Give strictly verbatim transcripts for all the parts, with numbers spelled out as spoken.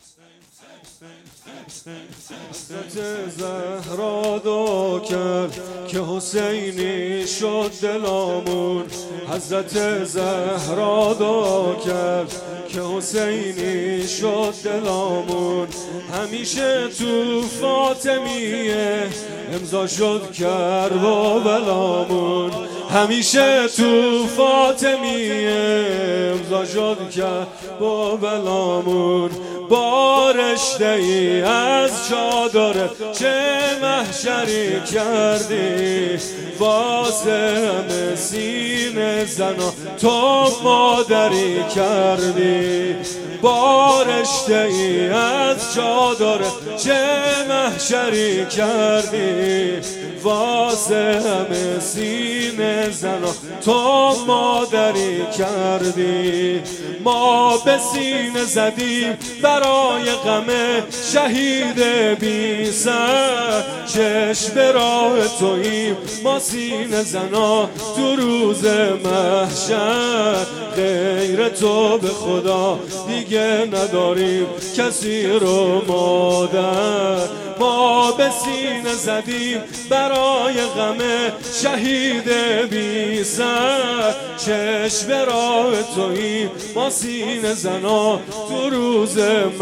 حضرت زهرا دعا کرد که حسینی شد دلامون. حضرت زهرا دعا کرد که حسینی شد دلامون. همیشه تو فاطمیه امضا شد کربلامون. همیشه تو فاطمیه امضا شد کربلامون. با رشته ای از چادر چه محشری کردی، واسه همه سینه زنا تو مادری کردی. با رشته ای از چادر چه محشری کردی، واسه همه سینه زنا تو مادری کردی. ما به سینه زدیم برای غم شهید بی سر، چشم به راه توییم ما سینه زنا تو روز محشر. غیر تو به خدا دیگه نداریم کسی رو مادر. ما به سینه زدیم برای غم شهید بی سر، چشم به راه توییم ما سینه زنا تو روز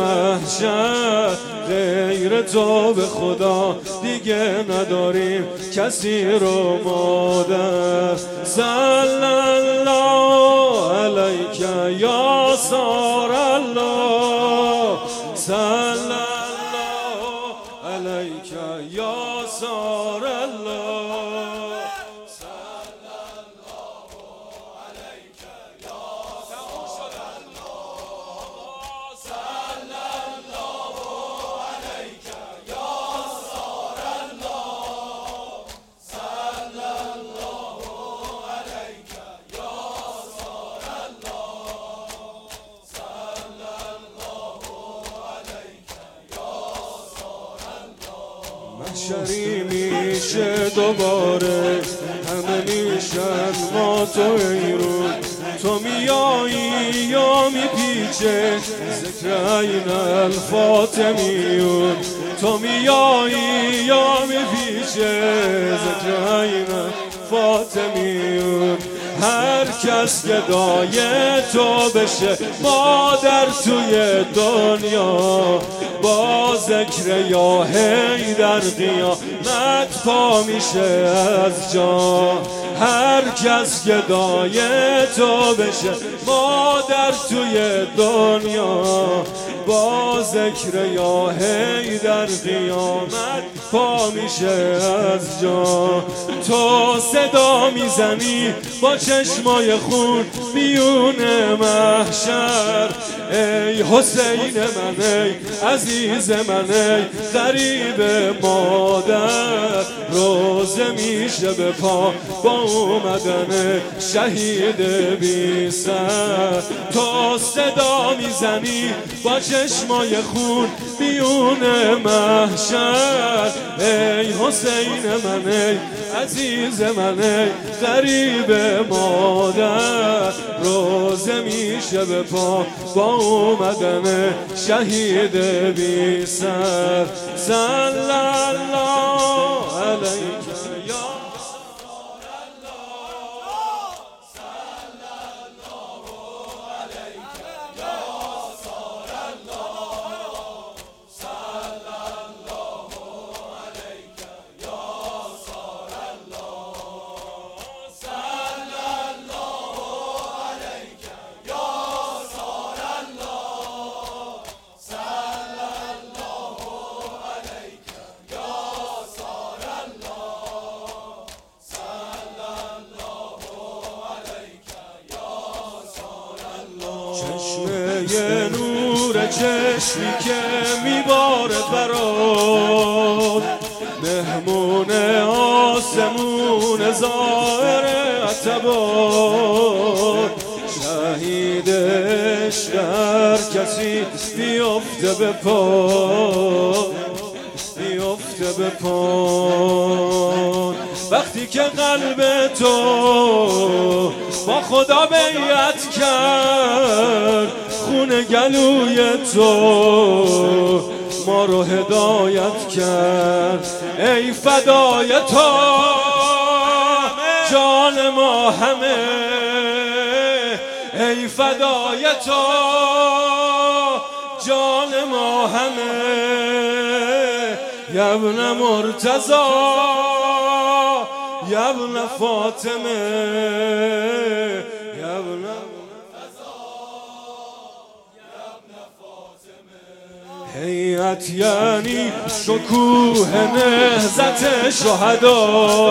محشر. غیر تو به خدا دیگه نداریم کسی رو مادر. صلی الله علیک یا سار الله، صلی الله علیک یا سار الله، صلی الله علیک یا سار الله، صلی الله علیک یا سار الله، صلی الله علیک یا سار الله، صلی الله علیک یا سار الله. محشری میشه دوباره همه میشن ما تو ایرون. تو میایی یا میپیچه ذکر این الفاطمیون. تو میایی یا میپیچه ذکر این الفاطمیون. هر کس که دای تو بشه مادر توی دنیا، با ذکر یا حیدر قیامت پا میشه از جا. هر کس که دای تو بشه مادر توی دنیا، با ذکر یا حیدر قیامت پا میشه از جا. تو صدا میزنی با چشمای خون میون محشر، ای حسین من ای عزیز من ای غریب مادر. روزه میشه به پا با اومدن شهید بی سر. تو صدا میزنی با چشمای خون میون محشر، ای حسین من ای عزیز من ای غریب مادر. روزه میشه به پا با اومدن شهید بی سر. صلی الله علیک یا سار الله، صلی الله علیک یا سار الله، صلی الله علیک یا سار الله، صلی الله علیک یا سار الله، صلی الله علیک یا سار الله، صلی الله علیک یا سار الله. چشمه نور چشمی که میبارد برات، مهمون آسمون ظاهر اعتبار. شهید عشق هر کسی بیفته به پا، بیفته به پا. وقتی که قلب تو با خدا بیعت کرد، خون گلوی تو ما رو هدایت کرد. ای فدای تو جان ما همه، ای فدای تو جان ما همه. یا ابن مرتضی یا ابن فاطمه، یا ابن هیئت یعنی شکوه نهضت شهدا،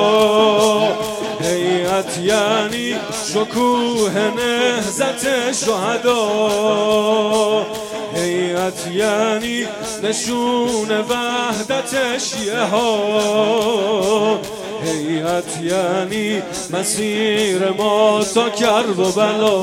هیئت یعنی شکوه نهضت شهدا، هیئت یعنی نشون وحدت شیعه ها، هیئت یعنی مسیر ما تا کرب و بلا،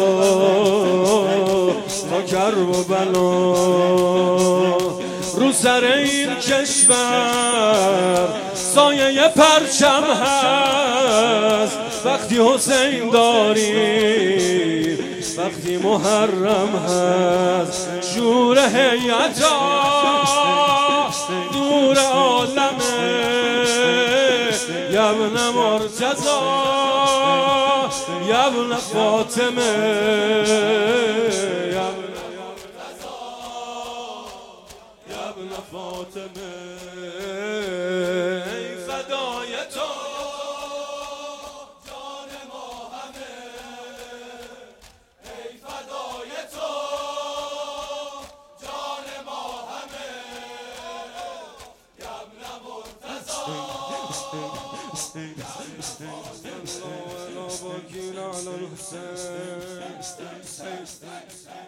تا کرب و بلا. رو سر این کشور سایه پرچم هست، وقتی حسین داریم، وقتی محرم هست. شور هیئتا نور عالمه، یا ابن مرتضی یا ابن فاطمه، یا ابن یا ابن فاطمه. ای فدای تو جان ما همه، ای فدای تو جان ما همه. یا ابن مرتضی